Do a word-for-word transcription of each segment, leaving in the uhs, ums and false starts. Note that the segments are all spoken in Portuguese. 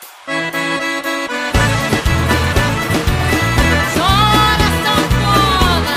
Chora, sanfona.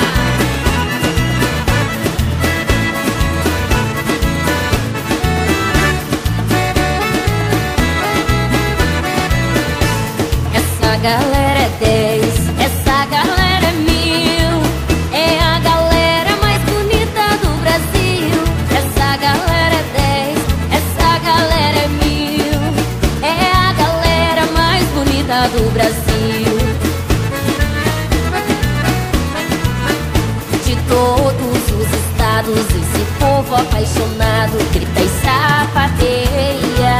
Essa galera é dez, essa galera é mil. É a galera mais bonita do Brasil. Essa galera é dez, essa galera é mil. É a galera mais bonita do Brasil. De todos os estados, esse povo apaixonado grita e sapateia,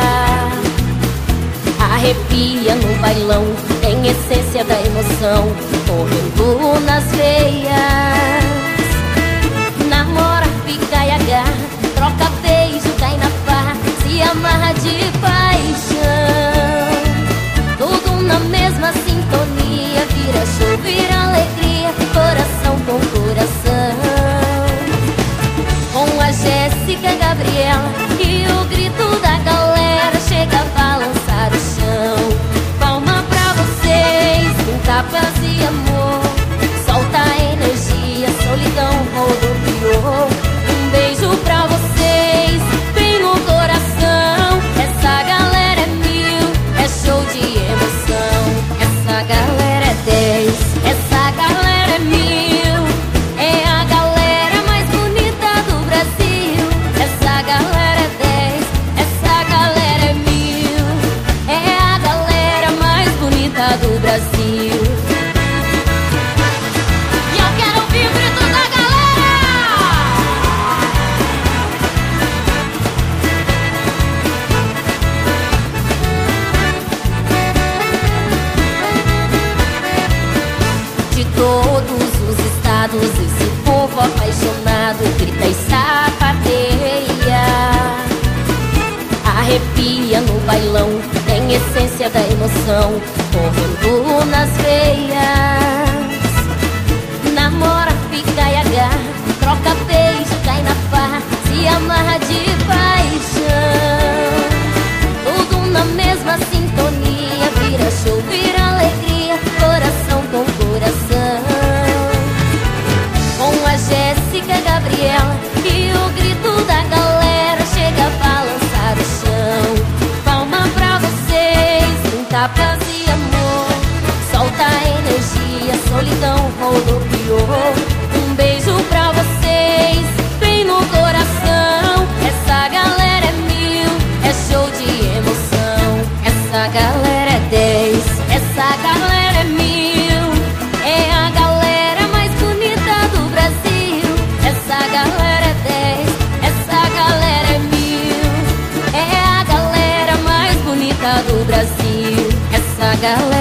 arrepia no bailão, tem essência da emoção correndo nas veias. Namora, fica e agarra, troca beijo, cai na farra, se amarra de paixão. Tudo na mesma sintonia, vira show, vira alegria, coração com coração. Com a Jéssica e a Gabriela e o grito da galera chega a balançar o chão. Palma pra vocês, muita paz e amor. Solta a energia, solidão rodopiou. Um beijo pra vocês, bem no coração. Essa galera é mil, é show de emoção. Essa galera é dez, essa galera é mil. É a galera mais bonita do Brasil. Essa galera é dez, essa galera é mil. É a galera mais bonita do Brasil. E eu quero ouvir o grito da galera. De todos os estados, esse povo apaixonado grita e sapateia, arrepia no bailão, tem essência da emoção correndo nas veias. Namora, fica e agarra, troca beijo, cai na farra, se amarra de paixão. Tudo na mesma sintonia, vira show, vira alegria, coração com coração. Com a Jéssica e a Gabriela e o grito da galera chega a balançar o chão. Palma pra vocês, muita paz e amor. Solta a energia, solidão rodopiou. Um beijo pra vocês, bem no coração. Essa galera é mil, é show de emoção. Essa galera é dez, essa galera é mil. É a galera mais bonita do Brasil. Essa galera é dez, essa galera é mil. É a galera mais bonita do Brasil. Essa galera